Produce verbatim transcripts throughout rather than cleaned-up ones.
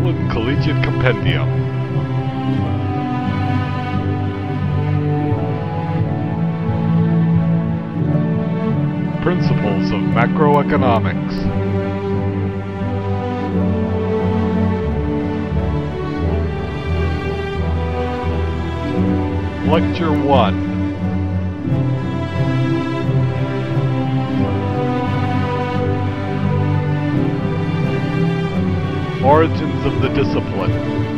England Collegiate Compendium. Principles of Macroeconomics. Lecture one. Origins of the discipline.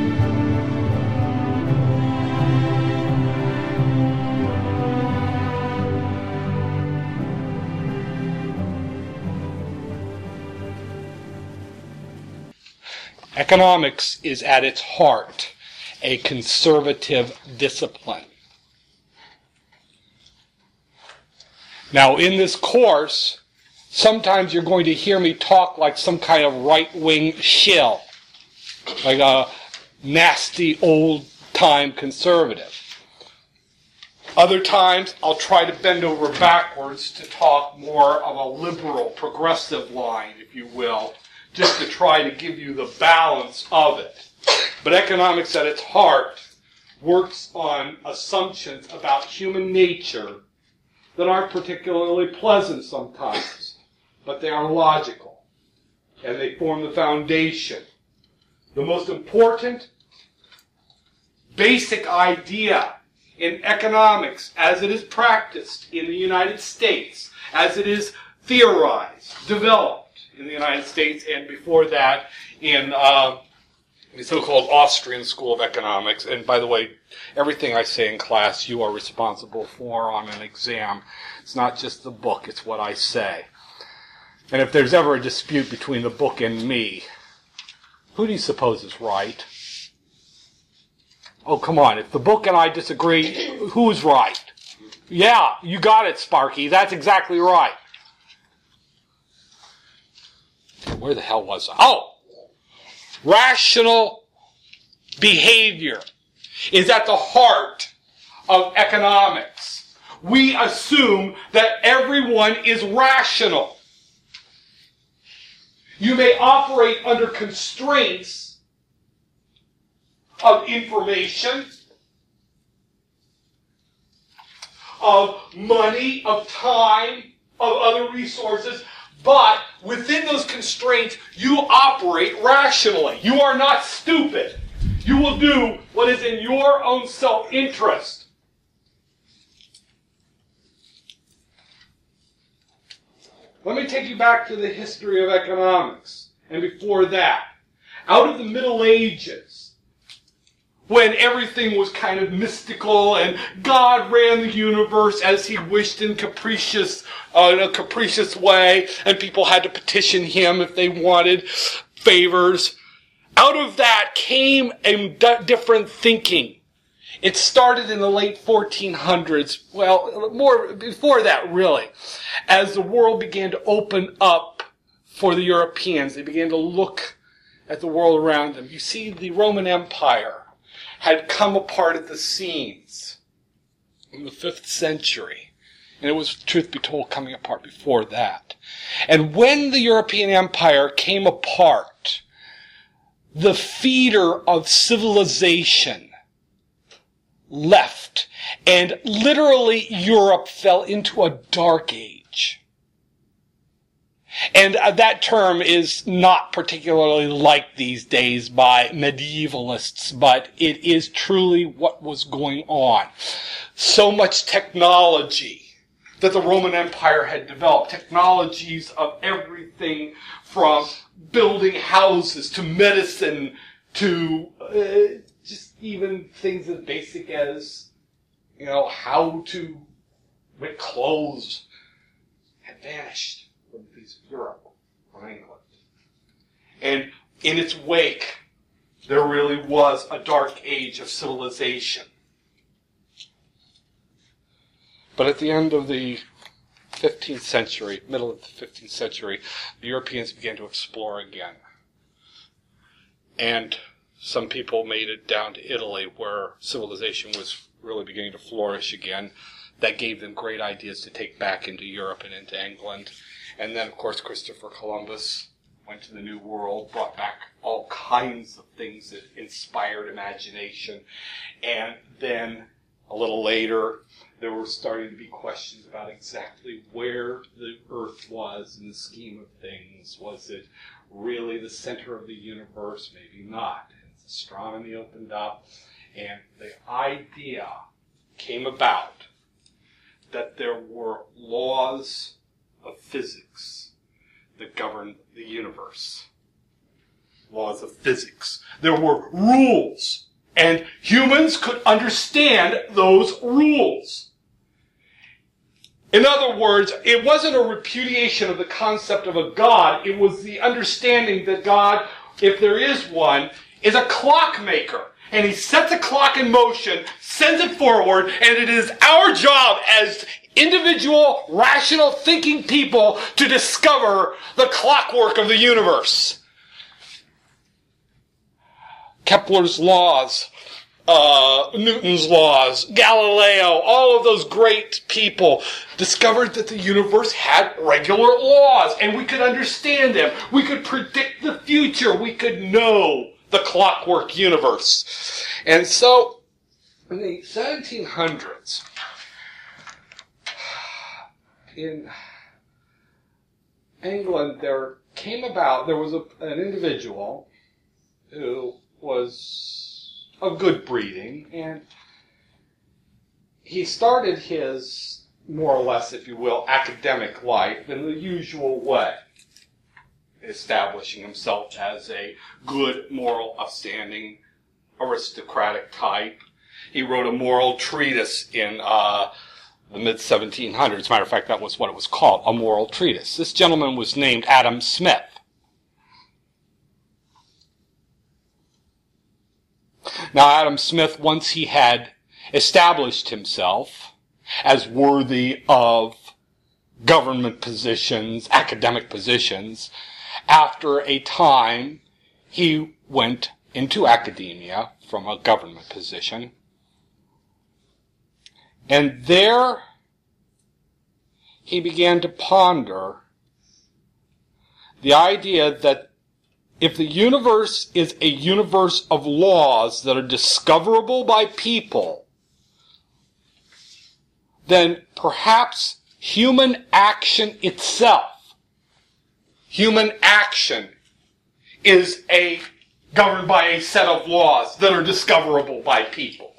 Economics is at its heart a conservative discipline. Now, in this course, sometimes you're going to hear me talk like some kind of right-wing shill, like a nasty old-time conservative. Other times, I'll try to bend over backwards to talk more of a liberal, progressive line, if you will, just to try to give you the balance of it. But economics at its heart works on assumptions about human nature that aren't particularly pleasant sometimes, but they are logical, and they form the foundation. The most important basic idea in economics as it is practiced in the United States, as it is theorized, developed in the United States, and before that in uh, the so-called Austrian School of Economics. And by the way, everything I say in class you are responsible for on an exam. It's not just the book, it's what I say. And if there's ever a dispute between the book and me, who do you suppose is right? Oh, come on. If the book and I disagree, who's right? Yeah, you got it, Sparky. That's exactly right. Where the hell was I? Oh! Rational behavior is at the heart of economics. We assume that everyone is rational. You may operate under constraints of information, of money, of time, of other resources, but within those constraints, you operate rationally. You are not stupid. You will do what is in your own self-interest. Let me take you back to the history of economics. And before that, out of the Middle Ages, when everything was kind of mystical and God ran the universe as he wished in capricious, uh, in a capricious way, and people had to petition him if they wanted favors, out of that came a d- different thinking. It started in the late fourteen hundreds, well, more before that really, as the world began to open up for the Europeans. They began to look at the world around them. You see, the Roman Empire had come apart at the seams in the fifth century. And it was, truth be told, coming apart before that. And when the European Empire came apart, the feeder of civilization left, and literally Europe fell into a dark age. And uh, that term is not particularly liked these days by medievalists, but it is truly what was going on. So much technology that the Roman Empire had developed, technologies of everything from building houses to medicine to uh, just even things as basic as, you know, how to make clothes had vanished from the face of Europe or England. And in its wake, there really was a dark age of civilization. But at the end of the fifteenth century, middle of the fifteenth century, the Europeans began to explore again. And some people made it down to Italy, where civilization was really beginning to flourish again. That gave them great ideas to take back into Europe and into England. And then, of course, Christopher Columbus went to the New World, brought back all kinds of things that inspired imagination. And then a little later, there were starting to be questions about exactly where the Earth was in the scheme of things. Was it really the center of the universe? Maybe not. And astronomy opened up, and the idea came about that there were laws of physics that governed the universe. Laws of physics. There were rules, and humans could understand those rules. In other words, it wasn't a repudiation of the concept of a God. It was the understanding that God, if there is one, is a clockmaker. And he sets a clock in motion, sends it forward, and it is our job as individual, rational, thinking people to discover the clockwork of the universe. Kepler's laws, uh, Newton's laws, Galileo, all of those great people discovered that the universe had regular laws, and we could understand them. We could predict the future. We could know the clockwork universe. And so, in the seventeen hundreds, in England, there came about, there was a, an individual who was of good breeding, and he started his, more or less, if you will, academic life in the usual way, establishing himself as a good, moral, upstanding, aristocratic type. He wrote a moral treatise in uh, the mid seventeen hundreds. As a matter of fact, that was what it was called, a moral treatise. This gentleman was named Adam Smith. Now, Adam Smith, once he had established himself as worthy of government positions, academic positions, after a time, he went into academia from a government position. And there he began to ponder the idea that if the universe is a universe of laws that are discoverable by people, then perhaps human action itself, human action is a governed by a set of laws that are discoverable by people.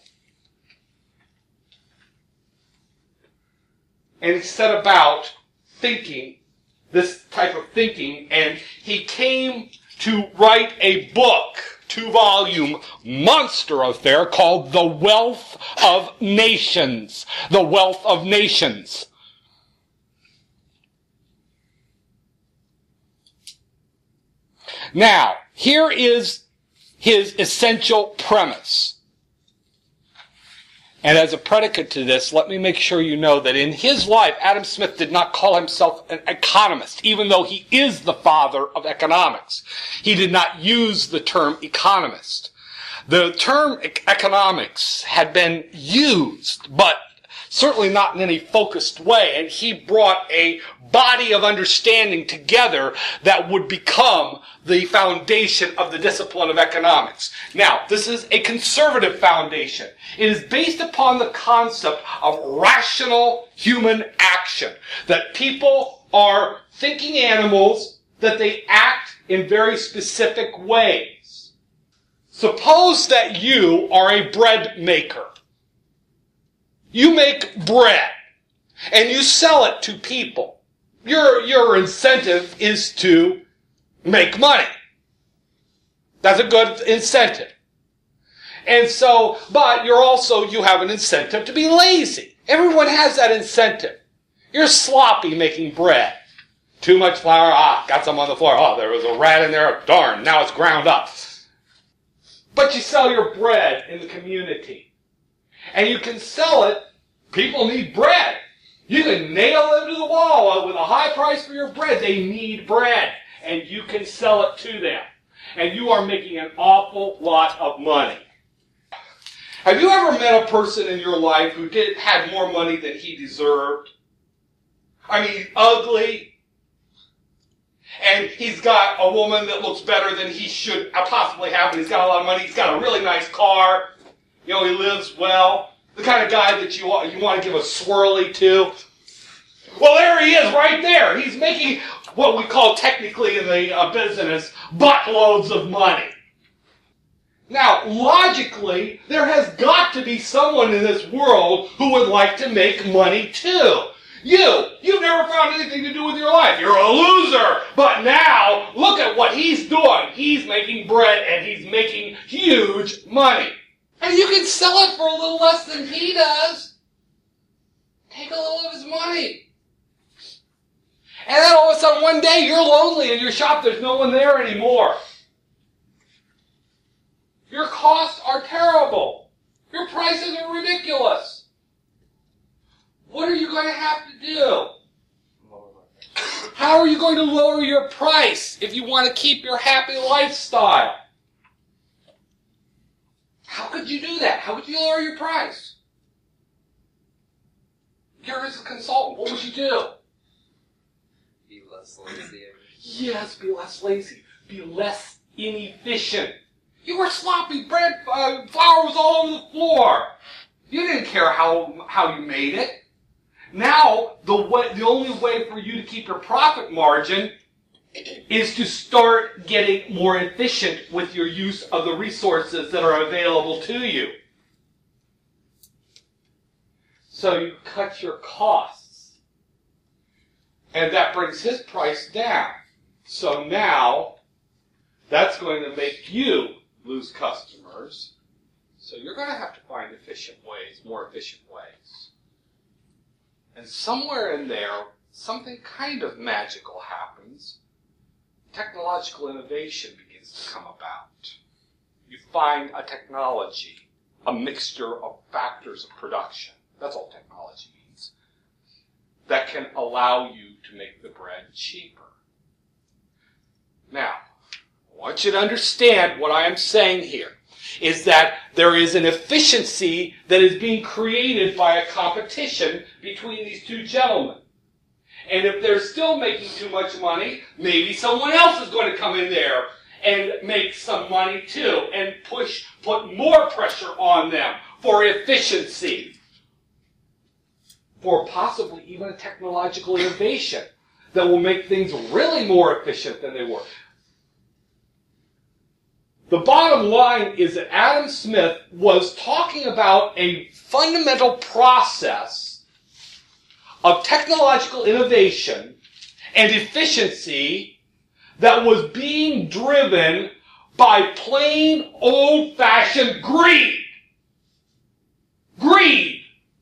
And he set about thinking, this type of thinking, and he came to write a book, two-volume monster affair called The Wealth of Nations. The Wealth of Nations. Now, here is his essential premise. And as a predicate to this, let me make sure you know that in his life, Adam Smith did not call himself an economist, even though he is the father of economics. He did not use the term economist. The term economics had been used, but certainly not in any focused way, and he brought a body of understanding together that would become the foundation of the discipline of economics. Now, this is a conservative foundation. It is based upon the concept of rational human action, that people are thinking animals, that they act in very specific ways. Suppose that you are a bread maker. You make bread, and you sell it to people. Your, your incentive is to make money. That's a good incentive. And so, but you're also, you have an incentive to be lazy. Everyone has that incentive. You're sloppy making bread. Too much flour, ah, got some on the floor. Oh, there was a rat in there, darn, now it's ground up. But you sell your bread in the community. And you can sell it, people need bread. You can nail them to the wall with a high price for your bread. They need bread. And you can sell it to them. And you are making an awful lot of money. Have you ever met a person in your life who did had more money than he deserved? I mean, ugly. And he's got a woman that looks better than he should possibly have, and he's got a lot of money. He's got a really nice car. You know, he lives well. The kind of guy that you want, you want to give a swirly to. Well, there he is right there. He's making what we call technically in the uh, business buttloads of money. Now, logically, there has got to be someone in this world who would like to make money too. You, you've never found anything to do with your life. You're a loser. But now, look at what he's doing. He's making bread and he's making huge money. And you can sell it for a little less than he does. Take a little of his money. And then all of a sudden one day you're lonely in your shop. There's no one there anymore. Your costs are terrible. Your prices are ridiculous. What are you going to have to do? How are you going to lower your price if you want to keep your happy lifestyle? How could you do that? How could you lower your price? You're as a consultant. What would you do? Be less lazy. Yes, be less lazy. Be less inefficient. You were sloppy. Bread, uh, flour was all over the floor. You didn't care how, how you made it. Now, the way, the only way for you to keep your profit margin is to start getting more efficient with your use of the resources that are available to you. So you cut your costs. And that brings his price down. So now, that's going to make you lose customers. So you're going to have to find efficient ways, more efficient ways. And somewhere in there, something kind of magical happens. Technological innovation begins to come about. You find a technology, a mixture of factors of production. That's all technology means. That can allow you to make the bread cheaper. Now, I want you to understand what I am saying here. Is that there is an efficiency that is being created by a competition between these two gentlemen. And if they're still making too much money, maybe someone else is going to come in there and make some money too, and push, put more pressure on them for efficiency, for possibly even a technological innovation that will make things really more efficient than they were. The bottom line is that Adam Smith was talking about a fundamental process of technological innovation and efficiency that was being driven by plain old-fashioned greed. Greed.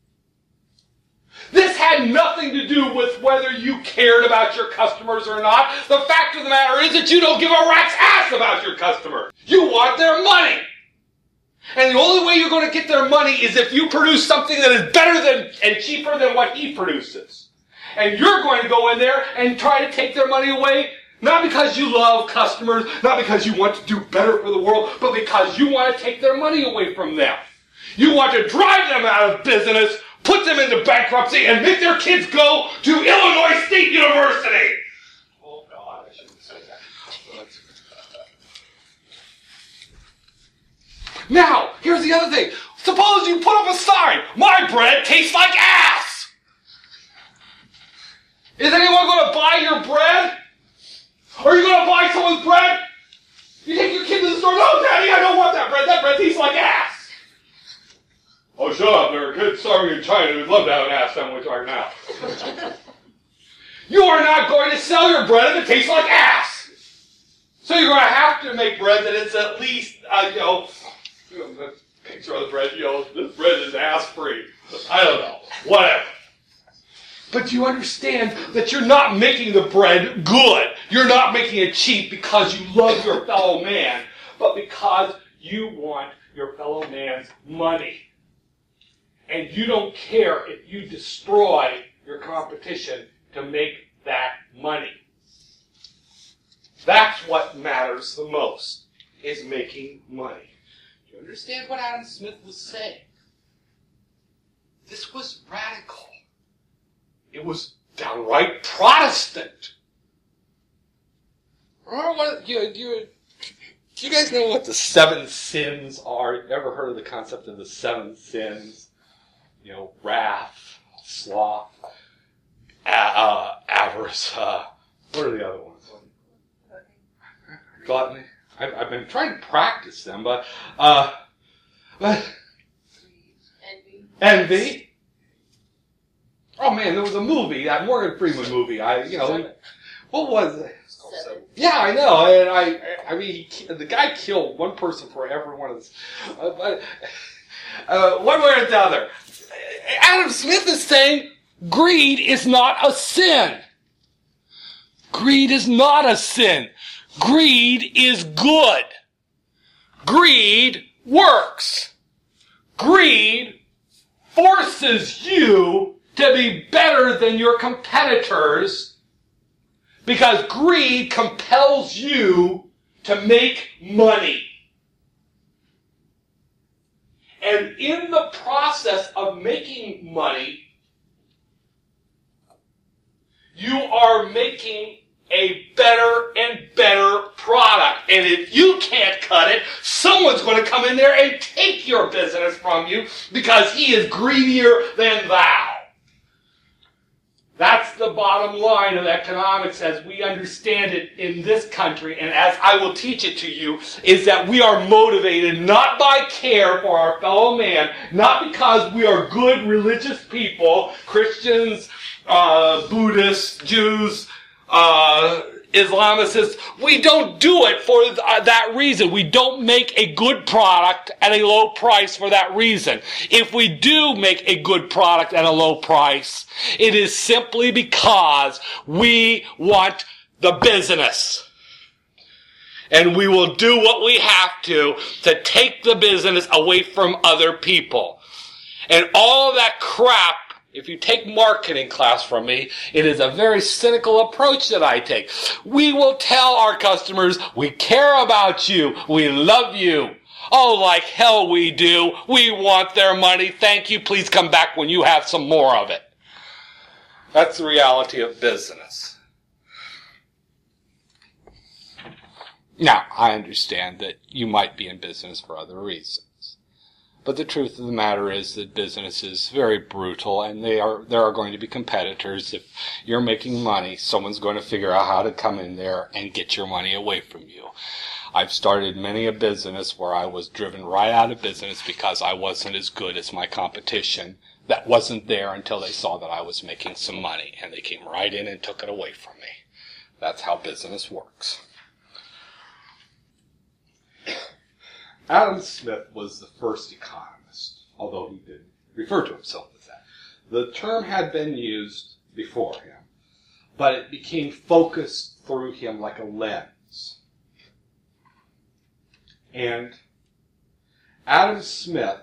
This had nothing to do with whether you cared about your customers or not. The fact of the matter is that you don't give a rat's ass about your customers. You want their money. And the only way you're going to get their money is if you produce something that is better than and cheaper than what he produces. And you're going to go in there and try to take their money away, not because you love customers, not because you want to do better for the world, but because you want to take their money away from them. You want to drive them out of business, put them into bankruptcy, and make their kids go to Illinois State University. Oh, God, I shouldn't say that. Now, here's the other thing. Suppose you put up a sign, my bread tastes like ass. Is anyone going to buy your bread? Are you going to buy someone's bread? You take your kid to the store, no, Daddy, I don't want that bread. That bread tastes like ass. Oh, shut up. There are kids starving in China who'd love to have an ass sandwich right now. You are not going to sell your bread if it tastes like ass. So you're going to have to make bread that is at least, uh, you know, you know, the picture of the bread, you know, this bread is ass-free. I don't know. Whatever. But you understand that you're not making the bread good. You're not making it cheap because you love your fellow man, but because you want your fellow man's money. And you don't care if you destroy your competition to make that money. That's what matters the most, is making money. Do you understand what Adam Smith was saying? This was radical. It was downright Protestant. Remember what you you do you guys know what the seven sins are? You ever heard of the concept of the seven sins? You know, wrath, sloth, a- uh, avarice. Uh, what are the other ones? Gluttony. I've, I've been trying to practice them, but uh, but Envy. envy. Oh man, there was a movie, that Morgan Freeman movie. I, you know, what was it? Seven. Yeah, I know, and I, I mean, he, ki- the guy killed one person for every one of this. Uh, but uh, one way or the other, Adam Smith is saying greed is not a sin. Greed is not a sin. Greed is good. Greed works. Greed forces you to be better than your competitors, because greed compels you to make money. And in the process of making money, you are making a better and better product. And if you can't cut it, someone's going to come in there and take your business from you because he is greedier than thou. That's the bottom line of economics as we understand it in this country, and as I will teach it to you, is that we are motivated not by care for our fellow man, not because we are good religious people, Christians, uh, Buddhists, Jews, uh, Islamists. We don't do it for th- that reason. We don't make a good product at a low price for that reason. If we do make a good product at a low price, it is simply because we want the business. And we will do what we have to to take the business away from other people. And all of that crap, if you take marketing class from me, it is a very cynical approach that I take. We will tell our customers, we care about you, we love you. Oh, like hell we do. We want their money. Thank you. Please come back when you have some more of it. That's the reality of business. Now, I understand that you might be in business for other reasons. But the truth of the matter is that business is very brutal, and they are there are going to be competitors. If you're making money, someone's going to figure out how to come in there and get your money away from you. I've started many a business where I was driven right out of business because I wasn't as good as my competition that wasn't there until they saw that I was making some money, and they came right in and took it away from me. That's how business works. Adam Smith was the first economist, although he didn't refer to himself as that. The term had been used before him, but it became focused through him like a lens. And Adam Smith,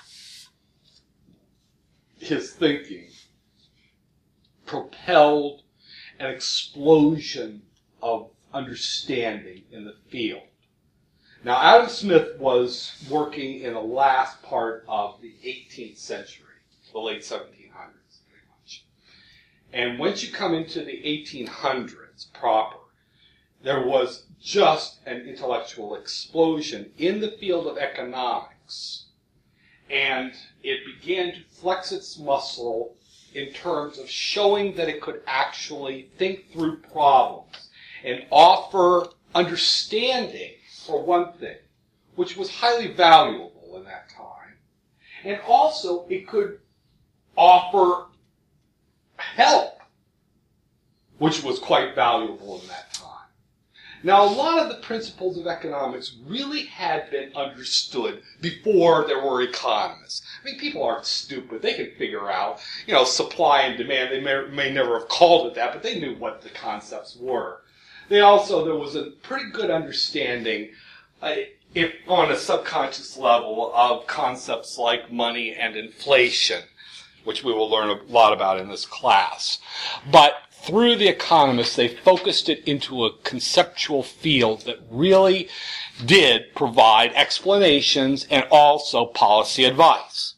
his thinking, propelled an explosion of understanding in the field. Now, Adam Smith was working in the last part of the eighteenth century, the late seventeen hundreds, pretty much. And once you come into the eighteen hundreds proper, there was just an intellectual explosion in the field of economics. And it began to flex its muscle in terms of showing that it could actually think through problems and offer understanding, for one thing, which was highly valuable in that time. And also, it could offer help, which was quite valuable in that time. Now, a lot of the principles of economics really had been understood before there were economists. I mean, people aren't stupid. They can figure out, you know, supply and demand. They may, may never have called it that, but they knew what the concepts were. They also, there was a pretty good understanding, uh, if on a subconscious level, of concepts like money and inflation, which we will learn a lot about in this class. But through the economists, they focused it into a conceptual field that really did provide explanations and also policy advice.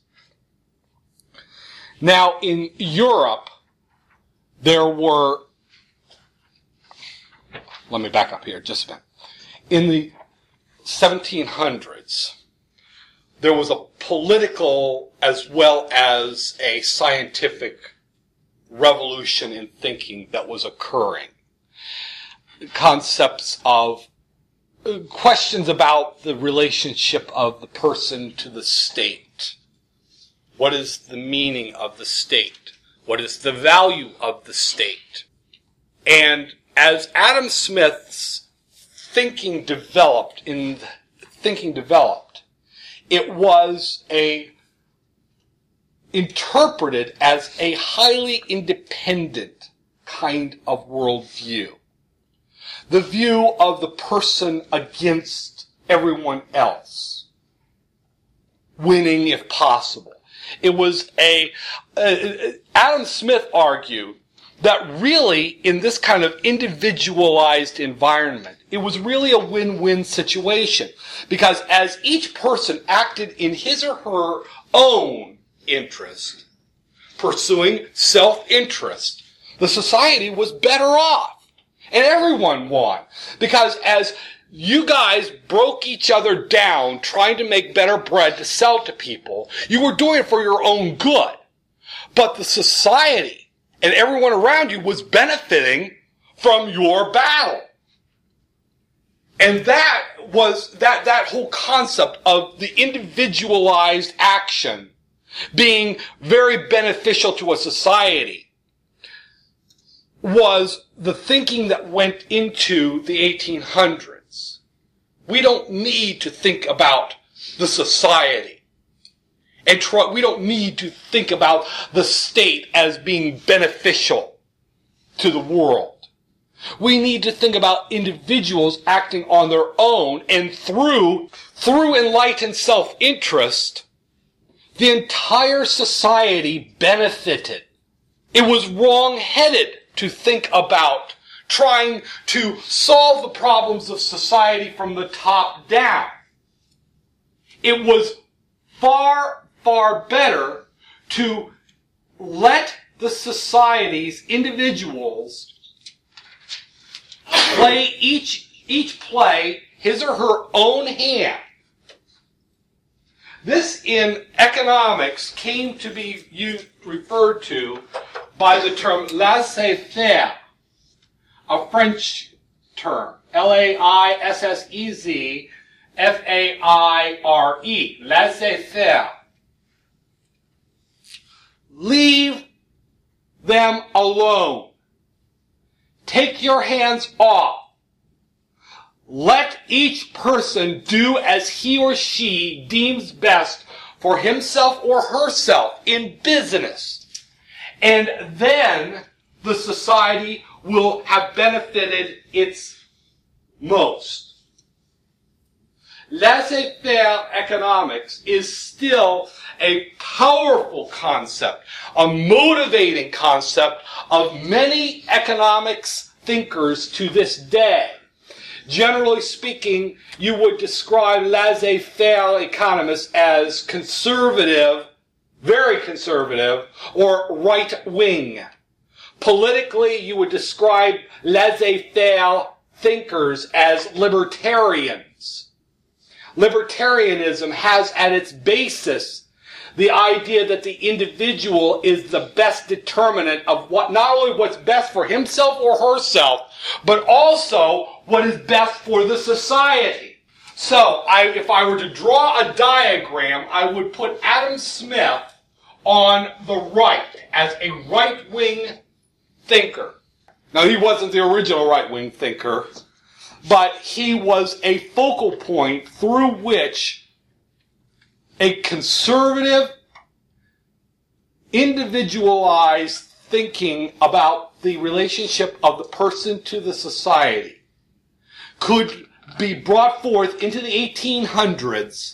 Now, in Europe, there were let me back up here just a minute. In the seventeen hundreds, there was a political as well as a scientific revolution in thinking that was occurring. Concepts of uh, questions about the relationship of the person to the state. What is the meaning of the state? What is the value of the state? And as Adam Smith's thinking developed, in thinking developed, it was a interpreted as a highly independent kind of worldview. The view of the person against everyone else, winning if possible. It was a, uh, Adam Smith argued that really, in this kind of individualized environment, it was really a win-win situation. Because as each person acted in his or her own interest, pursuing self-interest, the society was better off. And everyone won. Because as you guys broke each other down trying to make better bread to sell to people, you were doing it for your own good. But the society and everyone around you was benefiting from your battle. And that was, that, that whole concept of the individualized action being very beneficial to a society was the thinking that went into the eighteen hundreds. We don't need to think about the society. And try, we don't need to think about the state as being beneficial to the world. We need to think about individuals acting on their own, and through, through enlightened self-interest, the entire society benefited. It was wrong-headed to think about trying to solve the problems of society from the top down. It was far, far better to let the society's individuals play each, each play his or her own hand. This in economics came to be used, referred to by the term laissez-faire, a French term, L A I S S E Z F A I R E, laissez-faire. Leave them alone. Take your hands off. Let each person do as he or she deems best for himself or herself in business. And then the society will have benefited its most. Laissez-faire economics is still a powerful concept, a motivating concept of many economics thinkers to this day. Generally speaking, you would describe laissez-faire economists as conservative, very conservative, or right-wing. Politically, you would describe laissez-faire thinkers as libertarians. Libertarianism has at its basis the idea that the individual is the best determinant of what, not only what's best for himself or herself, but also what is best for the society. So, I, if I were to draw a diagram, I would put Adam Smith on the right as a right-wing thinker. Now, he wasn't the original right-wing thinker, but he was a focal point through which a conservative, individualized thinking about the relationship of the person to the society could be brought forth into the eighteen hundreds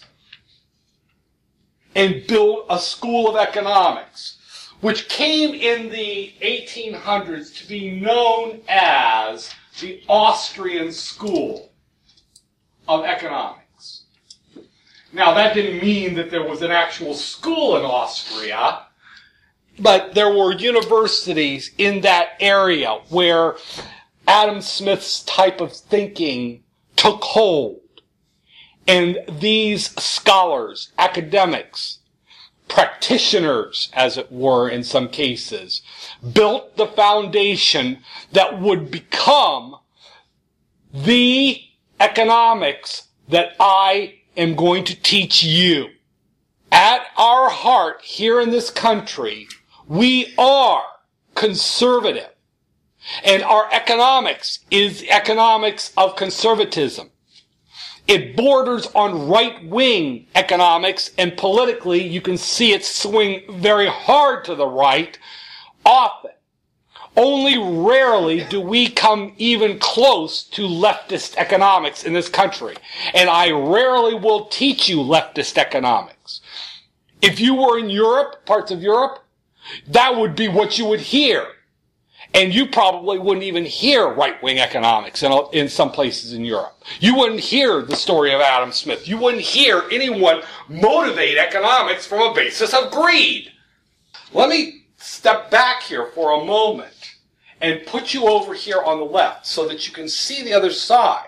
and build a school of economics, which came in the eighteen hundreds to be known as the Austrian School of Economics. Now, that didn't mean that there was an actual school in Austria, but there were universities in that area where Adam Smith's type of thinking took hold. And these scholars, academics, practitioners, as it were in some cases, built the foundation that would become the economics that I am going to teach you. At our heart, here in this country, we are conservative. And our economics is the economics of conservatism. It borders on right-wing economics, and politically you can see it swing very hard to the right often. Only rarely do we come even close to leftist economics in this country. And I rarely will teach you leftist economics. If you were in Europe, parts of Europe, that would be what you would hear. And you probably wouldn't even hear right-wing economics in, in some places in Europe. You wouldn't hear the story of Adam Smith. You wouldn't hear anyone motivate economics from a basis of greed. Let me step back here for a moment and put you over here on the left so that you can see the other side.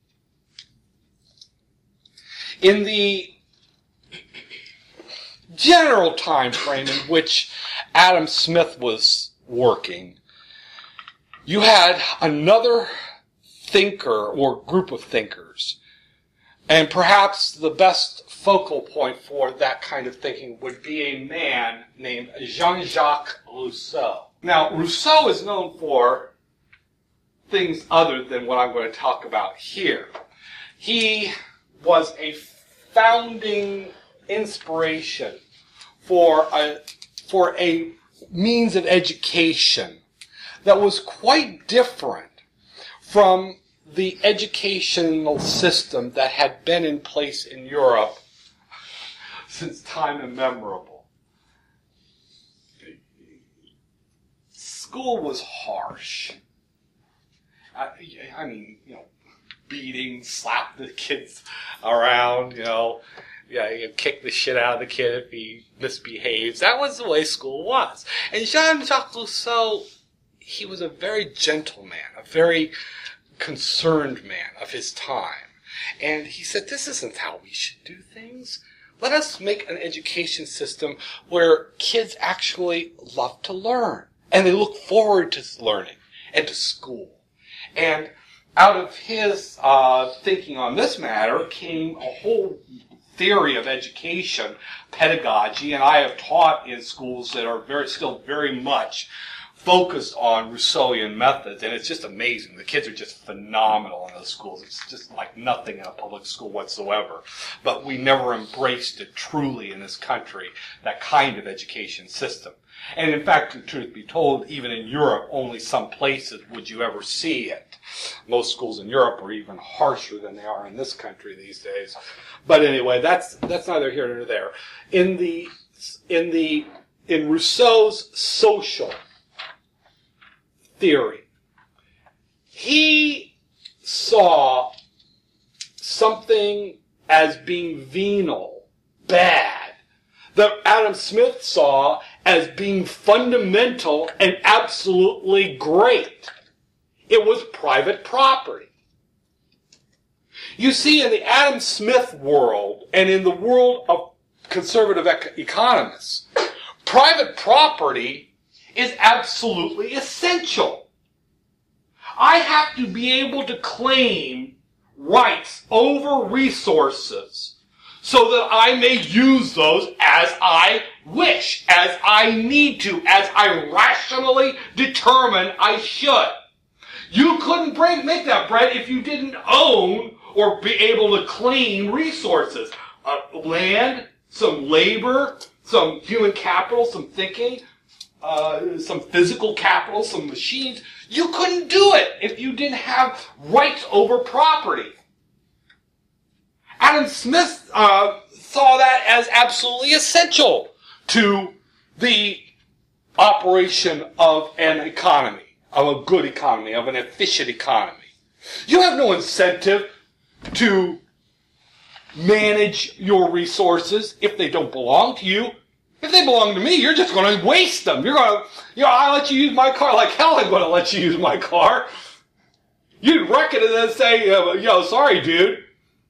In the general time frame in which Adam Smith was working, you had another thinker or group of thinkers, and perhaps the best focal point for that kind of thinking would be a man named Jean-Jacques Rousseau. Now, Rousseau is known for things other than what I'm going to talk about here. He was a founding inspiration for a, for a means of education that was quite different from the educational system that had been in place in Europe since time immemorable. School was harsh. I, I mean, you know, beating, slap the kids around, you know, yeah, you kick the shit out of the kid if he misbehaves. That was the way school was. And Jean-Jacques Rousseau, he was a very gentle man, a very concerned man of his time. And he said, this isn't how we should do things. Let us make an education system where kids actually love to learn. And they look forward to learning and to school. And out of his uh, thinking on this matter came a whole theory of education, pedagogy, and I have taught in schools that are very still very much focused on Rousseauian methods, and it's just amazing. The kids are just phenomenal in those schools. It's just like nothing in a public school whatsoever. But we never embraced it truly in this country, that kind of education system. And in fact, the truth be told, even in Europe, only some places would you ever see it. Most schools in Europe are even harsher than they are in this country these days. But anyway, that's that's neither here nor there. In the in the in Rousseau's social theory, he saw something as being venal, bad, that Adam Smith saw as being fundamental and absolutely great. It was private property. You see, in the Adam Smith world and in the world of conservative ec- economists, private property is absolutely essential. I have to be able to claim rights over resources so that I may use those as I wish, as I need to, as I rationally determine I should. You couldn't bring, make that bread if you didn't own or be able to claim resources. Uh, land, some labor, some human capital, some thinking, uh, some physical capital, some machines. You couldn't do it if you didn't have rights over property. Adam Smith uh, saw that as absolutely essential to the operation of an economy, of a good economy, of an efficient economy. You have no incentive to manage your resources if they don't belong to you. If they belong to me, you're just going to waste them. You're going to, you know, I'll let you use my car like hell. I'm going to let you use my car. You'd wreck it and then say, uh, yo, sorry, dude.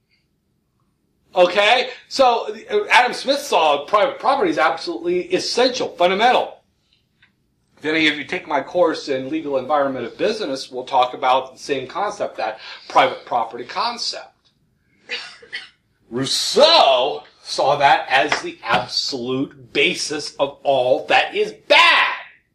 Okay? So Adam Smith saw private property is absolutely essential, fundamental. Then if you take my course in legal environment of business, we'll talk about the same concept, that private property concept. Rousseau saw that as the absolute basis of all that is bad.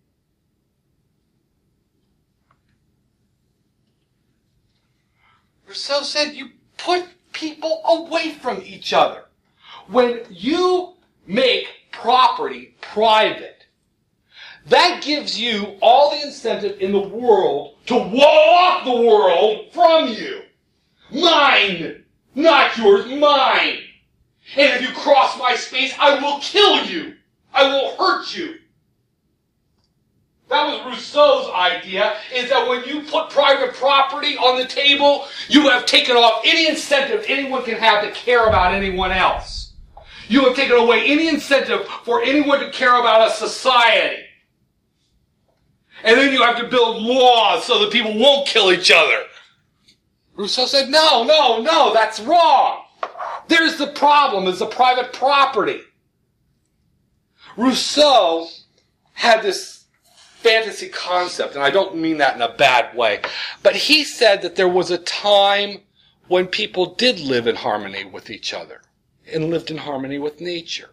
Rousseau said you put people away from each other. When you make property private, that gives you all the incentive in the world to wall off the world from you. Mine, not yours, mine. And if you cross my space, I will kill you. I will hurt you. That was Rousseau's idea, is that when you put private property on the table, you have taken off any incentive anyone can have to care about anyone else. You have taken away any incentive for anyone to care about a society. And then you have to build laws so that people won't kill each other. Rousseau said, no, no, no, that's wrong. There's the problem, is the private property. Rousseau had this fantasy concept, and I don't mean that in a bad way, but he said that there was a time when people did live in harmony with each other and lived in harmony with nature.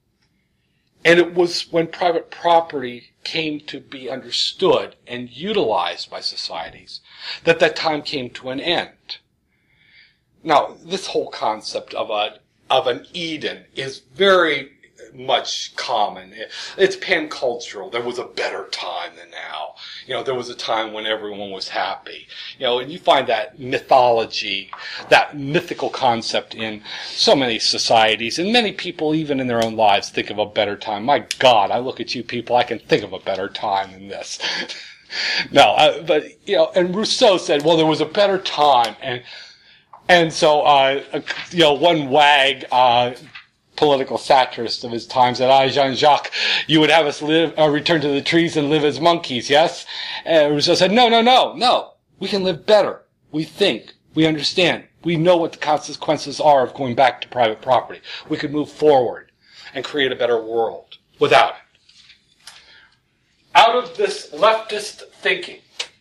And it was when private property came to be understood and utilized by societies that that time came to an end. Now, this whole concept of a of an Eden is very much common. It's pan-cultural. There was a better time than now. You know, there was a time when everyone was happy. You know, and you find that mythology, that mythical concept in so many societies, and many people, even in their own lives, think of a better time. My God, I look at you people, I can think of a better time than this. No, I, but, you know, and Rousseau said, well, there was a better time, and and so, uh, you know, one wag, uh, political satirist of his time said, ah, Jean-Jacques, you would have us live, uh, return to the trees and live as monkeys, yes? And Rousseau said, no, no, no, no. We can live better. We think. We understand. We know what the consequences are of going back to private property. We could move forward and create a better world without it. Out of this leftist thinking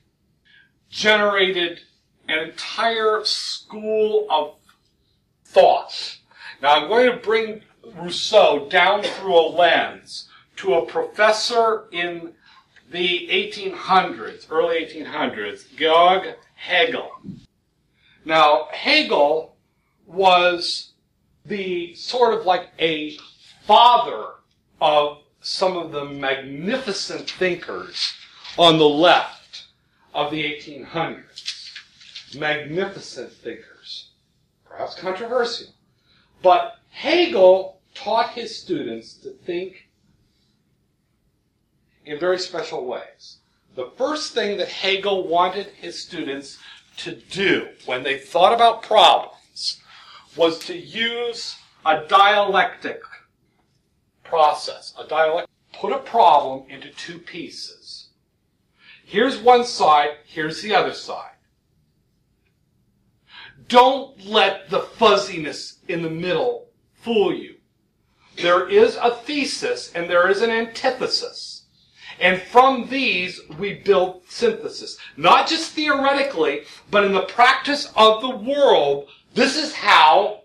generated an entire school of thought. Now, I'm going to bring Rousseau down through a lens to a professor in the eighteen hundreds, early eighteen hundreds, Georg Hegel. Now, Hegel was the sort of like a father of some of the magnificent thinkers on the left of the eighteen hundreds. Magnificent thinkers, perhaps controversial. But Hegel taught his students to think in very special ways. The first thing that Hegel wanted his students to do when they thought about problems was to use a dialectic process. A dialect. Put a problem into two pieces. Here's one side, here's the other side. Don't let the fuzziness in the middle fool you. There is a thesis and there is an antithesis. And from these, we build synthesis. Not just theoretically, but in the practice of the world, this is how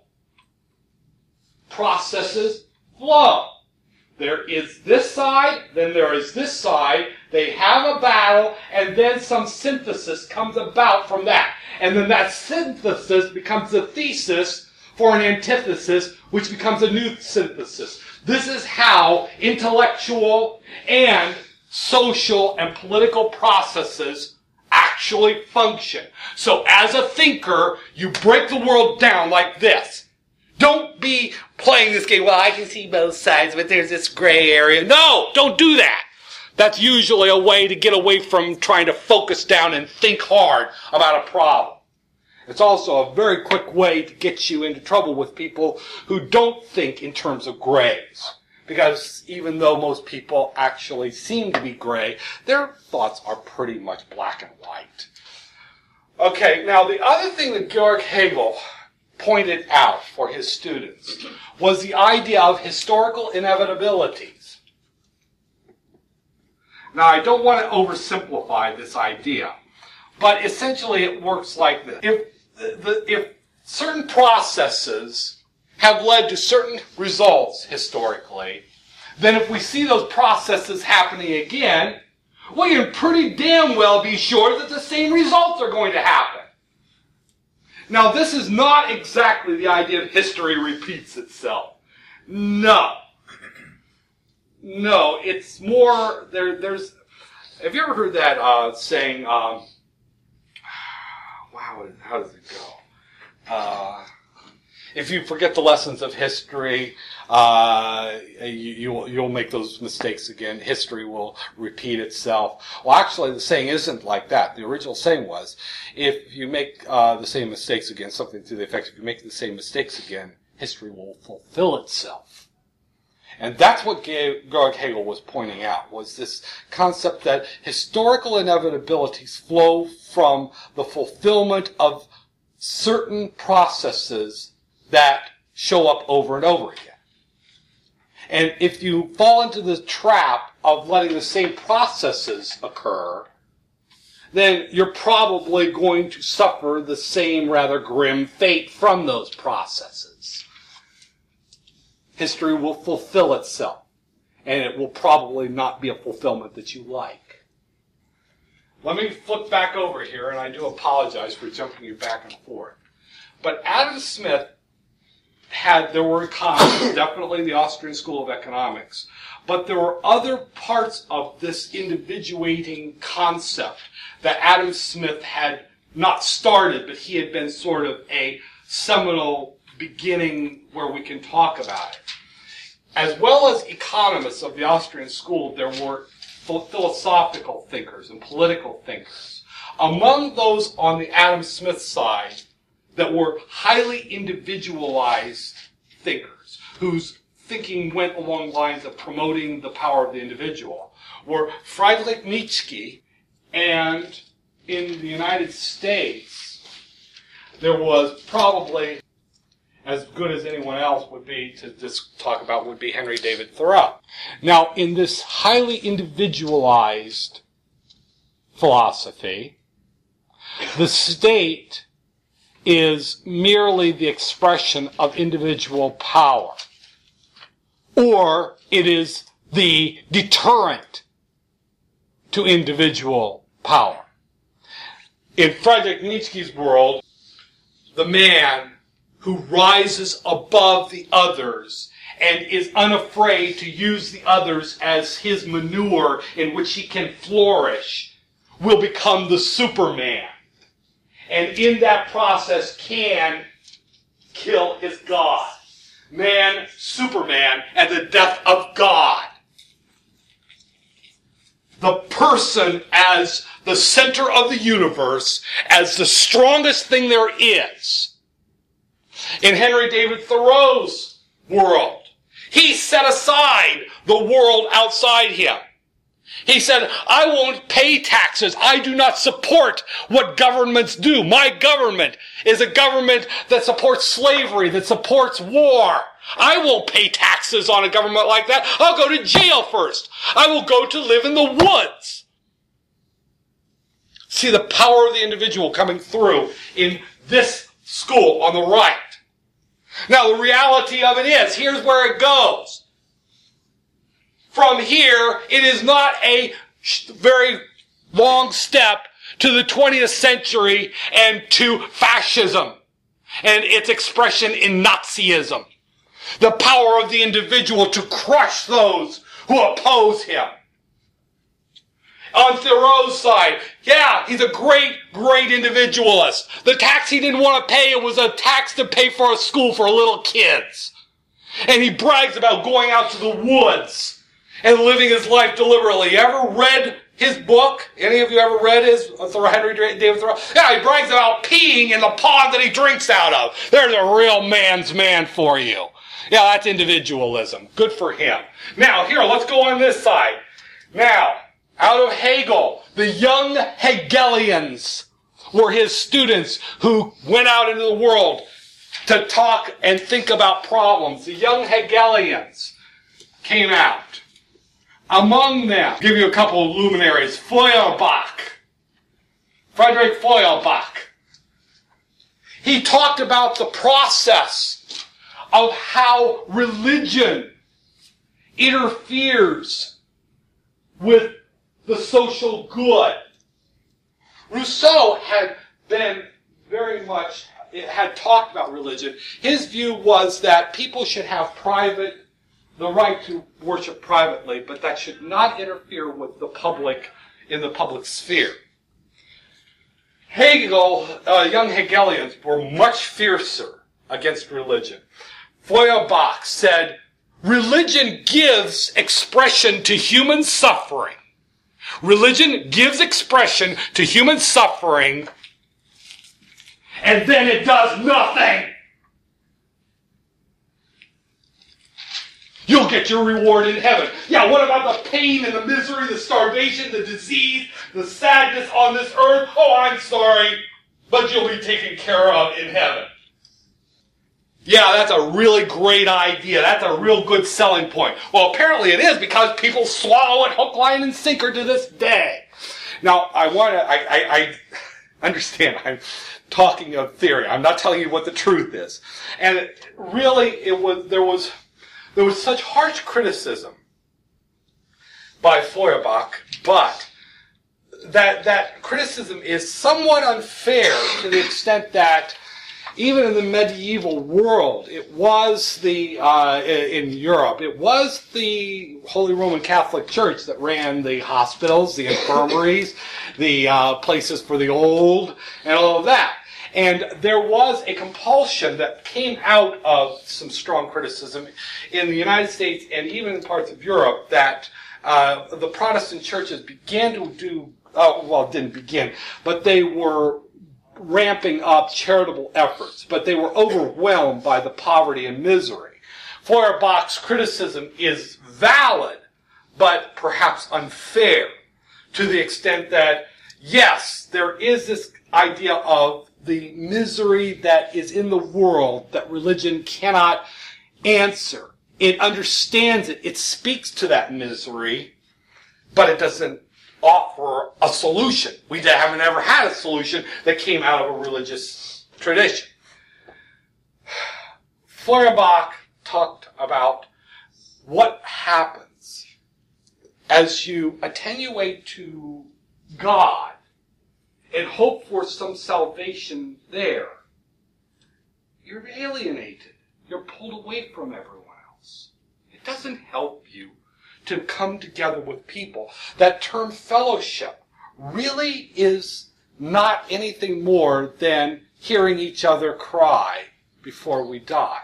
processes flow. There is this side, then there is this side. They have a battle, and then some synthesis comes about from that. And then that synthesis becomes a thesis for an antithesis, which becomes a new synthesis. This is how intellectual and social and political processes actually function. So as a thinker, you break the world down like this. Don't be playing this game, well, I can see both sides, but there's this gray area. No, don't do that. That's usually a way to get away from trying to focus down and think hard about a problem. It's also a very quick way to get you into trouble with people who don't think in terms of grays. Because even though most people actually seem to be gray, their thoughts are pretty much black and white. Okay, now the other thing that Georg Hegel pointed out for his students was the idea of historical inevitabilities. Now, I don't want to oversimplify this idea, but essentially it works like this. If, the, the, if certain processes have led to certain results historically, then if we see those processes happening again, we can pretty damn well be sure that the same results are going to happen. Now, this is not exactly the idea of history repeats itself. No. No, it's more, there, there's, have you ever heard that uh, saying, um, wow, how does it go? Uh, if you forget the lessons of history, uh, you, you'll, you'll make those mistakes again. History will repeat itself. Well, actually, the saying isn't like that. The original saying was, if you make uh, the same mistakes again, something to the effect, if you make the same mistakes again, history will fulfill itself. And that's what Georg Hegel was pointing out, was this concept that historical inevitabilities flow from the fulfillment of certain processes that show up over and over again. And if you fall into the trap of letting the same processes occur, then you're probably going to suffer the same rather grim fate from those processes. History will fulfill itself, and it will probably not be a fulfillment that you like. Let me flip back over here, and I do apologize for jumping you back and forth. But Adam Smith had, there were economists, definitely the Austrian School of Economics, but there were other parts of this individuating concept that Adam Smith had not started, but he had been sort of a seminal beginning where we can talk about it. As well as economists of the Austrian school, there were philosophical thinkers and political thinkers. Among those on the Adam Smith side that were highly individualized thinkers, whose thinking went along lines of promoting the power of the individual, were Friedrich Nietzsche, and in the United States, there was probably as good as anyone else would be to just talk about would be Henry David Thoreau. Now, in this highly individualized philosophy, the state is merely the expression of individual power, or it is the deterrent to individual power. In Friedrich Nietzsche's world, the man who rises above the others and is unafraid to use the others as his manure in which he can flourish will become the Superman. And in that process can kill his God. Man, Superman, and the death of God. The person as the center of the universe, as the strongest thing there is. In Henry David Thoreau's world, he set aside the world outside him. He said, I won't pay taxes. I do not support what governments do. My government is a government that supports slavery, that supports war. I won't pay taxes on a government like that. I'll go to jail first. I will go to live in the woods. See the power of the individual coming through in this school on the right. Now, the reality of it is, here's where it goes. From here, it is not a very long step to the twentieth century and to fascism and its expression in Nazism. The power of the individual to crush those who oppose him. On Thoreau's side, yeah, he's a great, great individualist. The tax he didn't want to pay, it was a tax to pay for a school for little kids. And he brags about going out to the woods and living his life deliberately. You ever read his book? Any of you ever read his, Henry David Thoreau? Yeah, he brags about peeing in the pond that he drinks out of. There's a real man's man for you. Yeah, that's individualism. Good for him. Now, here, let's go on this side. Now, out of Hegel, the young Hegelians were his students who went out into the world to talk and think about problems. The young Hegelians came out. Among them, I'll give you a couple of luminaries, Feuerbach, Friedrich Feuerbach. He talked about the process of how religion interferes with the social good. Rousseau had been very much, had talked about religion. His view was that people should have private, the right to worship privately, but that should not interfere with the public, in the public sphere. Hegel, uh, young Hegelians were much fiercer against religion. Feuerbach said, religion gives expression to human suffering. Religion gives expression to human suffering, and then it does nothing. You'll get your reward in heaven. Yeah, what about the pain and the misery, the starvation, the disease, the sadness on this earth? Oh, I'm sorry, but you'll be taken care of in heaven. Yeah, that's a really great idea. That's a real good selling point. Well, apparently it is, because people swallow it hook, line, and sinker to this day. Now, I want to, I, I, I understand, I'm talking of theory. I'm not telling you what the truth is. And it, really, it was, there was, there was such harsh criticism by Feuerbach, but that, that criticism is somewhat unfair to the extent that even in the medieval world, it was the, uh, in Europe, it was the Holy Roman Catholic Church that ran the hospitals, the infirmaries, the uh, places for the old, and all of that. And there was a compulsion that came out of some strong criticism in the United States and even in parts of Europe that uh, the Protestant churches began to do, uh, well, didn't begin, but they were ramping up charitable efforts, but they were overwhelmed by the poverty and misery. Feuerbach's criticism is valid, but perhaps unfair, to the extent that, yes, there is this idea of the misery that is in the world that religion cannot answer. It understands it. It speaks to that misery, but it doesn't offer a solution. We haven't ever had a solution that came out of a religious tradition. Feuerbach talked about what happens as you attenuate to God and hope for some salvation there. You're alienated. You're pulled away from everyone else. It doesn't help you to come together with people. That term fellowship really is not anything more than hearing each other cry before we die.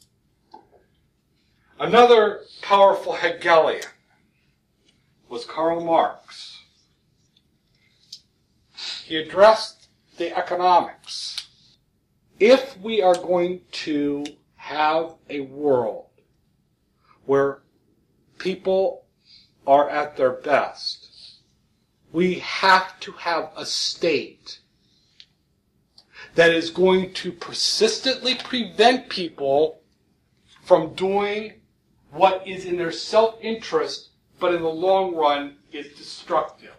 Another powerful Hegelian was Karl Marx. He addressed the economics. If we are going to have a world where people are at their best, we have to have a state that is going to persistently prevent people from doing what is in their self-interest, but in the long run is destructive.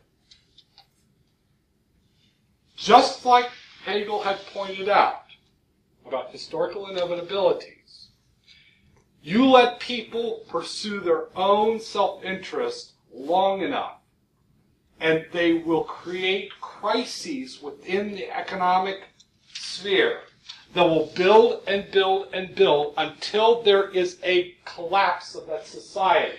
Just like Hegel had pointed out about historical inevitabilities, you let people pursue their own self-interest long enough, and they will create crises within the economic sphere that will build and build and build until there is a collapse of that society.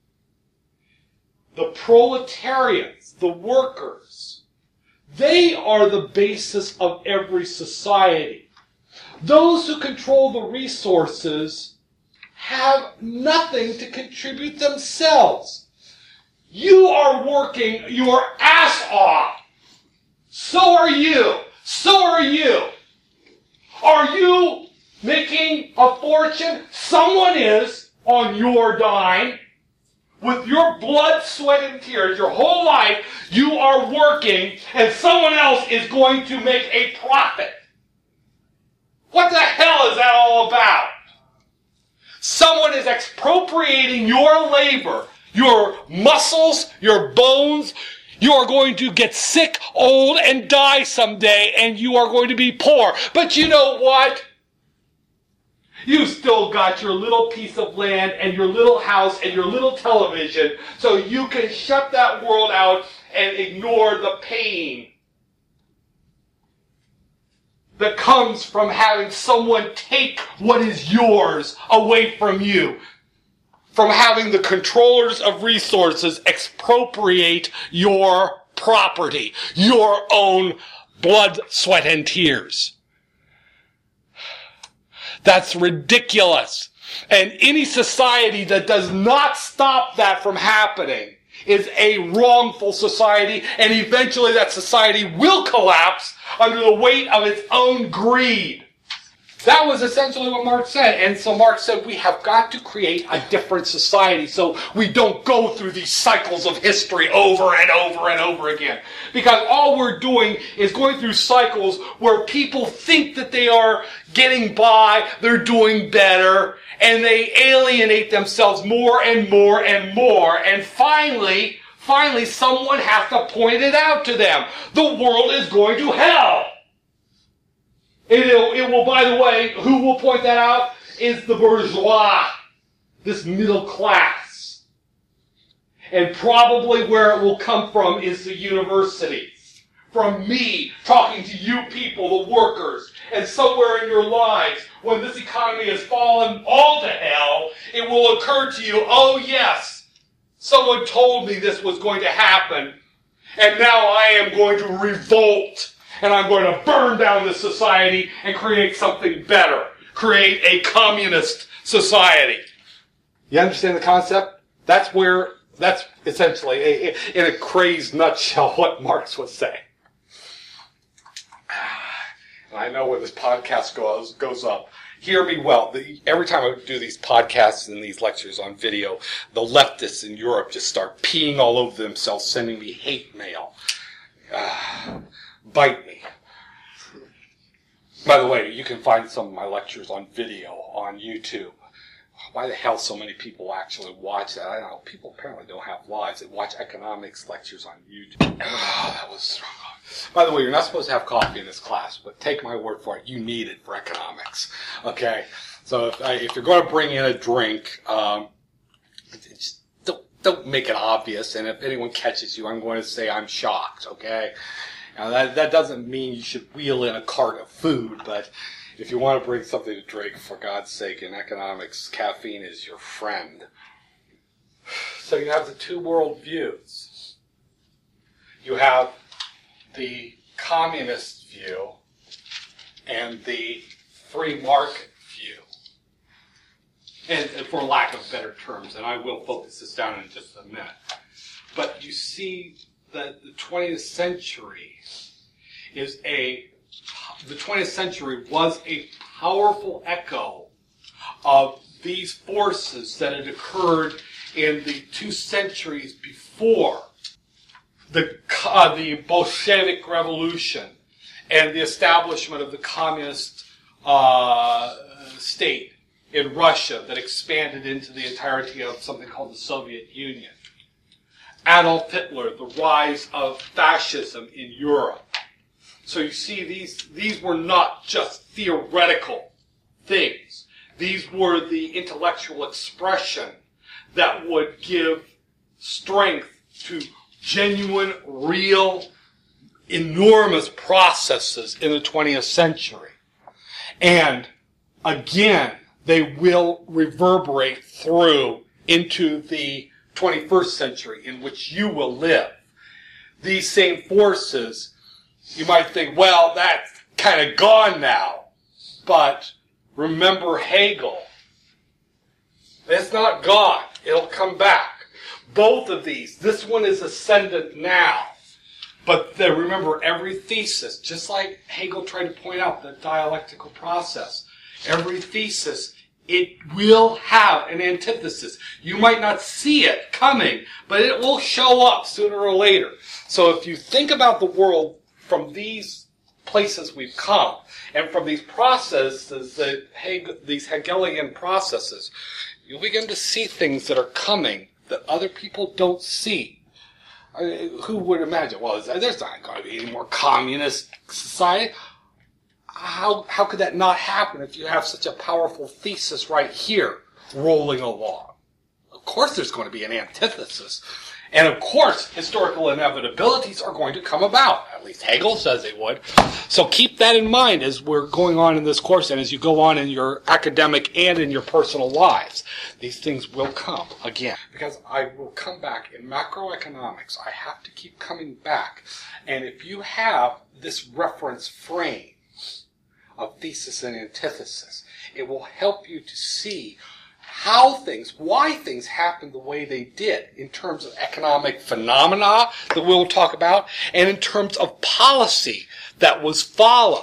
The proletarians, the workers, they are the basis of every society. Those who control the resources have nothing to contribute themselves. You are working your ass off. So are you. So are you. Are you making a fortune? Someone is on your dime. with your blood, sweat, and tears, your whole life, you are working, and someone else is going to make a profit. What the hell is that all about? Someone is expropriating your labor, your muscles, your bones. You are going to get sick, old, and die someday, and you are going to be poor. But you know what? You still got your little piece of land and your little house and your little television, so you can shut that world out and ignore the pain that comes from having someone take what is yours away from you. From having the controllers of resources expropriate your property, your own blood, sweat, and tears. That's ridiculous. And any society that does not stop that from happening is a wrongful society, and eventually that society will collapse under the weight of its own greed. That was essentially what Marx said. And so Marx said we have got to create a different society so we don't go through these cycles of history over and over and over again. Because all we're doing is going through cycles where people think that they are getting by, they're doing better, and they alienate themselves more and more and more. And finally, finally someone has to point it out to them. The world is going to hell. It, it will, by the way, who will point that out is the bourgeois, this middle class. And probably where it will come from is the universities. From me talking to you people, the workers, and somewhere in your lives, when this economy has fallen all to hell, it will occur to you, oh yes, someone told me this was going to happen, and now I am going to revolt. And I'm going to burn down this society and create something better. Create a communist society. You understand the concept? That's where, that's essentially, a, a, in a crazed nutshell, what Marx was saying. And I know when this podcast goes, goes up, hear me well. The, every time I do these podcasts and these lectures on video, the leftists in Europe just start peeing all over themselves, sending me hate mail. Uh, Bite me. By the way, you can find some of my lectures on video on YouTube. Why the hell so many people actually watch that? I don't know. People apparently don't have lives. They watch economics lectures on YouTube. Oh, that was strong. By the way, you're not supposed to have coffee in this class, but take my word for it. You need it for economics. Okay? So if, if you're going to bring in a drink, um, it's, don't, don't make it obvious. And if anyone catches you, I'm going to say I'm shocked. Okay? Now, that, that doesn't mean you should wheel in a cart of food, but if you want to bring something to drink, for God's sake, in economics, caffeine is your friend. So you have the two world views. You have the communist view and the free market view. And, and for lack of better terms, and I will focus this down in just a minute. But you see that the twentieth century is a, the twentieth century was a powerful echo of these forces that had occurred in the two centuries before the, uh, the Bolshevik Revolution and the establishment of the communist uh, state in Russia that expanded into the entirety of something called the Soviet Union. Adolf Hitler, the rise of fascism in Europe. So you see, these, these were not just theoretical things. These were the intellectual expression that would give strength to genuine, real, enormous processes in the twentieth century. And again, they will reverberate through into the twenty-first century in which you will live. These same forces, you might think, well, that's kind of gone now. But remember Hegel. It's not gone. It'll come back. Both of these, this one is ascendant now. But then remember, every thesis, just like Hegel tried to point out the dialectical process, every thesis it will have an antithesis. You might not see it coming, but it will show up sooner or later. So if you think about the world from these places we've come, and from these processes, that Hegel, these Hegelian processes, you'll begin to see things that are coming that other people don't see. I mean, who would imagine? Well, there's not going to be any more communist society. How how could that not happen if you have such a powerful thesis right here rolling along? Of course there's going to be an antithesis. And of course, historical inevitabilities are going to come about. At least Hegel says they would. So keep that in mind as we're going on in this course and as you go on in your academic and in your personal lives. These things will come again. Because I will come back in macroeconomics. I have to keep coming back. And if you have this reference frame of thesis and antithesis, it will help you to see how things, why things happened the way they did in terms of economic phenomena that we'll talk about, and in terms of policy that was followed.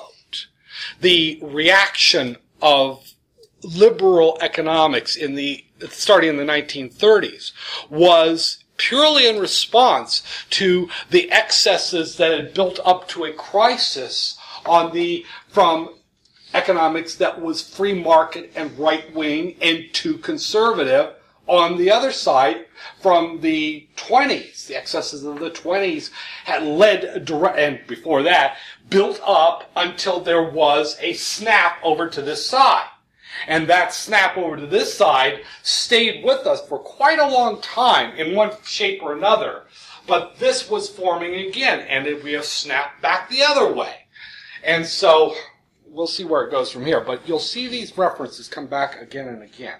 The reaction of liberal economics in the starting in the nineteen thirties was purely in response to the excesses that had built up to a crisis on the from economics that was free market and right-wing and too conservative. On the other side, from the twenties, the excesses of the twenties had led, direct, and before that, built up until there was a snap over to this side. And that snap over to this side stayed with us for quite a long time in one shape or another. But this was forming again, and we have snapped back the other way. And so we'll see where it goes from here, but you'll see these references come back again and again.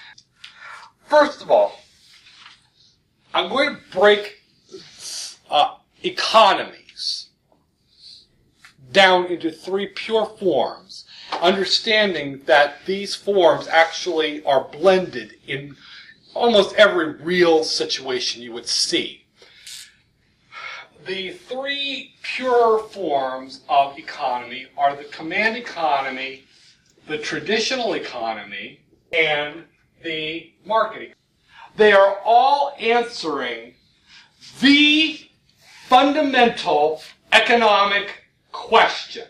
First of all, I'm going to break uh, economies down into three pure forms, understanding that these forms actually are blended in almost every real situation you would see. The three pure forms of economy are the command economy, the traditional economy, and the market economy. They are all answering the fundamental economic question.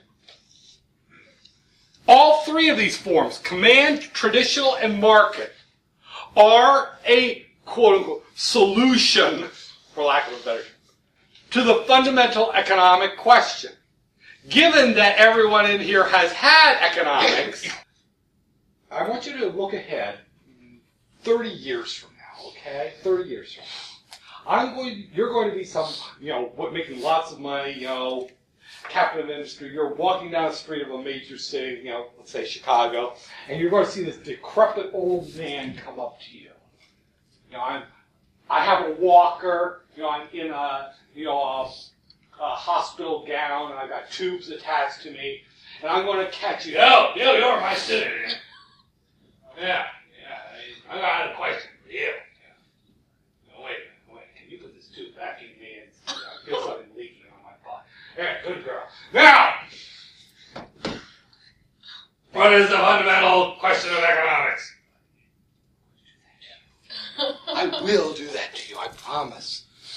All three of these forms, command, traditional, and market, are a quote-unquote solution, for lack of a better term, to the fundamental economic question. Given that everyone in here has had economics, I want you to look ahead thirty years from now, okay? thirty years from now. I'm going to, you're going to be some, you know, making lots of money, you know, captain of industry. You're walking down the street of a major city, you know, let's say Chicago, and you're going to see this decrepit old man come up to you. You know, I'm, I have a walker, you know, I'm in a, you know, a, a hospital gown, and I've got tubes attached to me, and I'm going to catch you. Oh, you, you're my student. Yeah, yeah, I got a question for you. Yeah. No, wait, wait, can you put this tube back in me? And I feel something leaking on my butt. Yeah, good girl. Now, what is the fundamental question of economics? I will do that to you, I promise.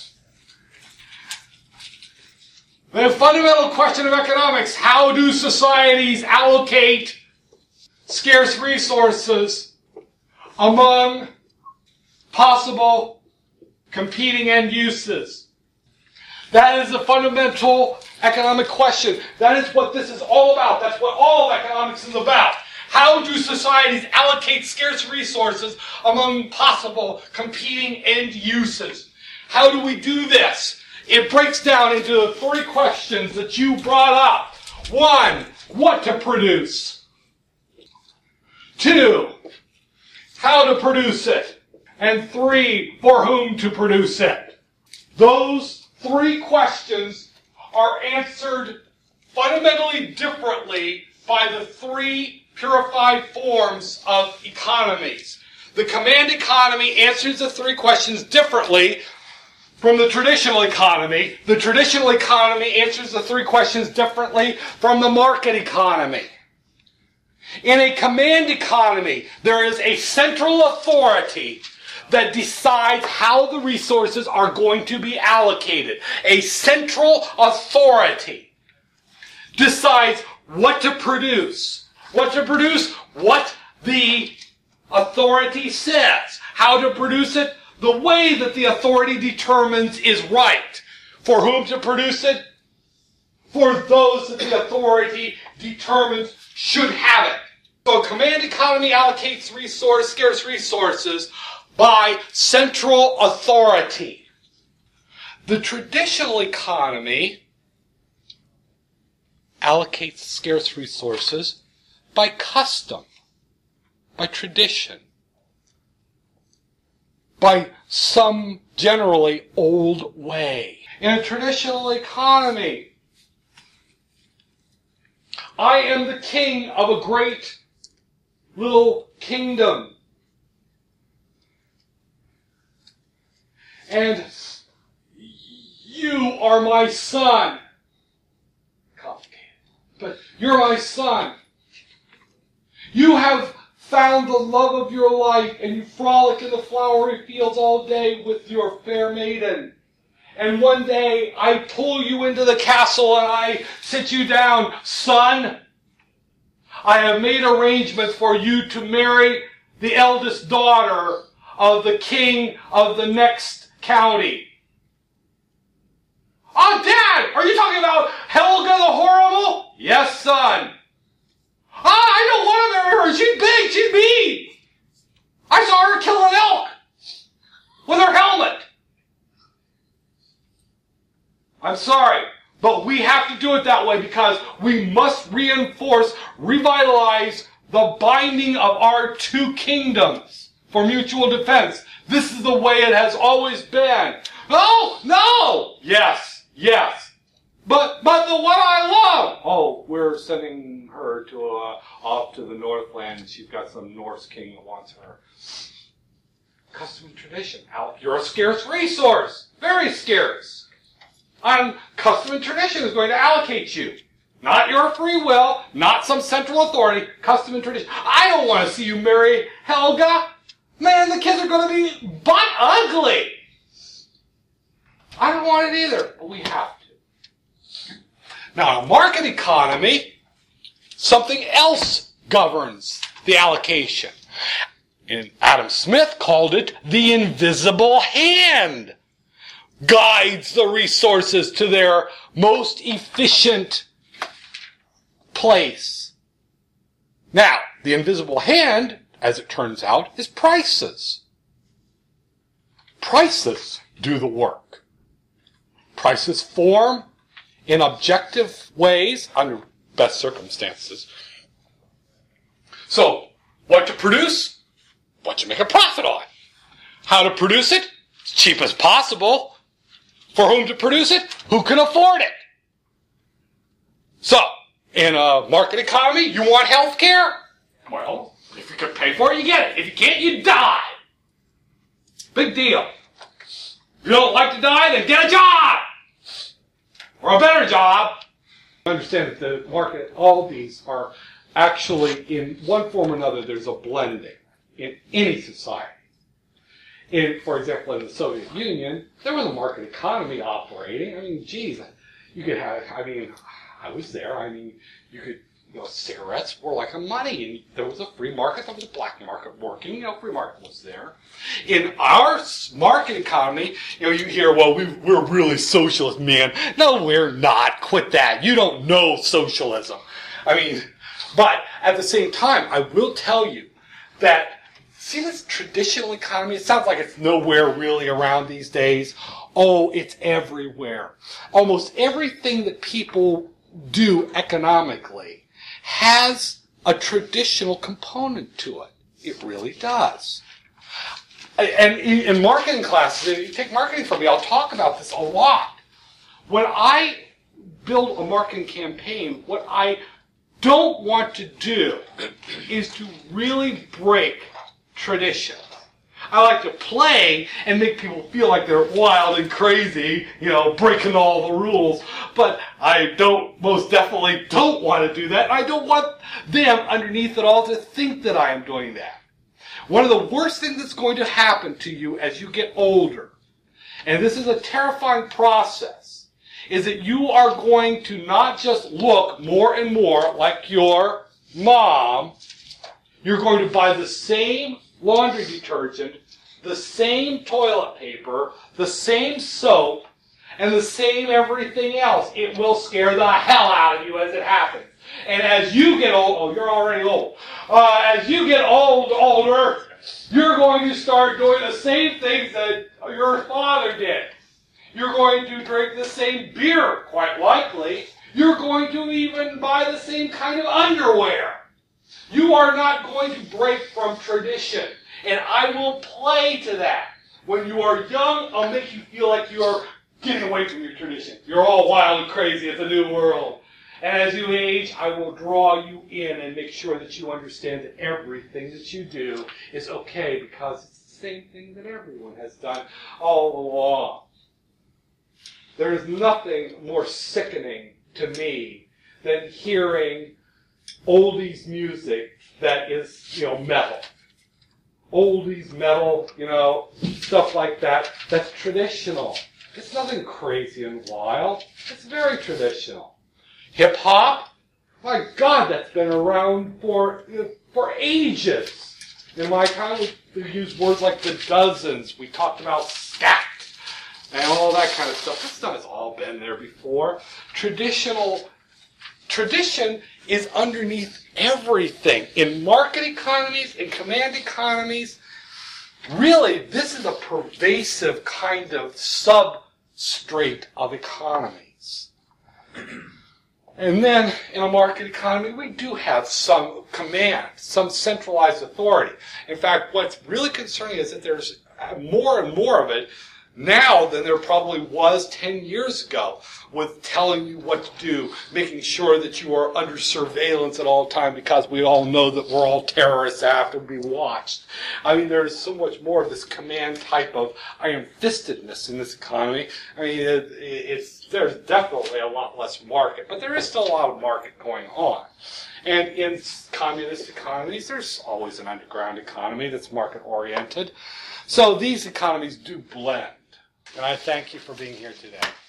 The fundamental question of economics, how do societies allocate scarce resources among possible competing end uses? That is the fundamental economic question. That is what this is all about. That's what all of economics is about. How do societies allocate scarce resources among possible competing end uses? How do we do this? It breaks down into the three questions that you brought up. One, what to produce. Two, how to produce it. And three, for whom to produce it. Those three questions are answered fundamentally differently by the three purified forms of economies. The command economy answers the three questions differently from the traditional economy. The traditional economy answers the three questions differently from the market economy. In a command economy, there is a central authority that decides how the resources are going to be allocated. A central authority decides what to produce. What to produce, what the authority says. How to produce it, the way that the authority determines is right. For whom to produce it? For those that the authority determines should have it. So a command economy allocates resource, scarce resources by central authority. The traditional economy allocates scarce resources by custom, by tradition, by some generally old way. In a traditional economy, I am the king of a great little kingdom. And you are my son. Complicated. But you're my son. You have found the love of your life, and you frolic in the flowery fields all day with your fair maiden. And one day I pull you into the castle and I sit you down. Son, I have made arrangements for you to marry the eldest daughter of the king of the next county. Oh, Dad, are you talking about Helga the Horrible? Yes, son. Ah, I don't want to marry her. She's big. She's mean. I saw her kill an elk with her helmet. I'm sorry, but we have to do it that way because we must reinforce, revitalize the binding of our two kingdoms for mutual defense. This is the way it has always been. Oh, no! Yes, yes. But but the one I love. Oh, we're sending her to uh, off to the Northland. She's got some Norse king that wants her. Custom and tradition. Al, you're a scarce resource. Very scarce. And custom and tradition is going to allocate you. Not your free will, not some central authority. Custom and tradition. I don't want to see you marry Helga. Man, the kids are going to be butt ugly. I don't want it either, but we have to. Now, in a market economy, something else governs the allocation. And Adam Smith called it the invisible hand. Guides the resources to their most efficient place. Now, the invisible hand, as it turns out, is prices. Prices do the work. Prices form in objective ways under best circumstances. So, what to produce? What you make a profit on. How to produce it? As cheap as possible. For whom to produce it? Who can afford it? So, in a market economy, you want health care? Well, if you can pay for it, you get it. If you can't, you die. Big deal. If you don't like to die, then get a job! Or a better job. Understand that the market, all of these are actually, in one form or another, there's a blending in any society. In, for example, in the Soviet Union, there was a market economy operating. I mean, geez, you could have, I mean, I was there. I mean, you could, you know, cigarettes were like a money, and there was a free market, there was a black market working, you know, free market was there. In our market economy, you know, you hear, well, we, we're really socialist, man. No, we're not. Quit that. You don't know socialism. I mean, but at the same time, I will tell you that see this traditional economy? It sounds like it's nowhere really around these days. Oh, it's everywhere. Almost everything that people do economically has a traditional component to it. It really does. And in marketing classes, if you take marketing from me, I'll talk about this a lot. When I build a marketing campaign, what I don't want to do is to really break tradition. I like to play and make people feel like they're wild and crazy, you know, breaking all the rules. But I don't, most definitely don't want to do that. I don't want them underneath it all to think that I am doing that. One of the worst things that's going to happen to you as you get older, and this is a terrifying process, is that you are going to not just look more and more like your mom. You're going to buy the same laundry detergent, the same toilet paper, the same soap, and the same everything else. It will scare the hell out of you as it happens. And as you get old, oh, you're already old. Uh, as you get old, older, you're going to start doing the same things that your father did. You're going to drink the same beer, quite likely. You're going to even buy the same kind of underwear. You are not going to break from tradition. And I will play to that. When you are young, I'll make you feel like you are getting away from your tradition. You're all wild and crazy. It's a new world. And as you age, I will draw you in and make sure that you understand that everything that you do is okay because it's the same thing that everyone has done all along. There is nothing more sickening to me than hearing oldies music that is, you know, metal. Oldies, metal, you know, stuff like that. That's traditional. It's nothing crazy and wild. It's very traditional. Hip-hop? My God, that's been around for, for ages. In my time, we, we used words like the dozens. We talked about scat and all that kind of stuff. This stuff has all been there before. Traditional, tradition is underneath everything. In market economies, in command economies, really, this is a pervasive kind of substrate of economies. And then, in a market economy, we do have some command, some centralized authority. In fact, what's really concerning is that there's more and more of it now than there probably was ten years ago, with telling you what to do, making sure that you are under surveillance at all time, because we all know that we're all terrorists after being watched. I mean, there's so much more of this command type of iron-fistedness in this economy. I mean, it, it's there's definitely a lot less market, but there is still a lot of market going on. And in communist economies, there's always an underground economy that's market-oriented. So these economies do blend. And I thank you for being here today.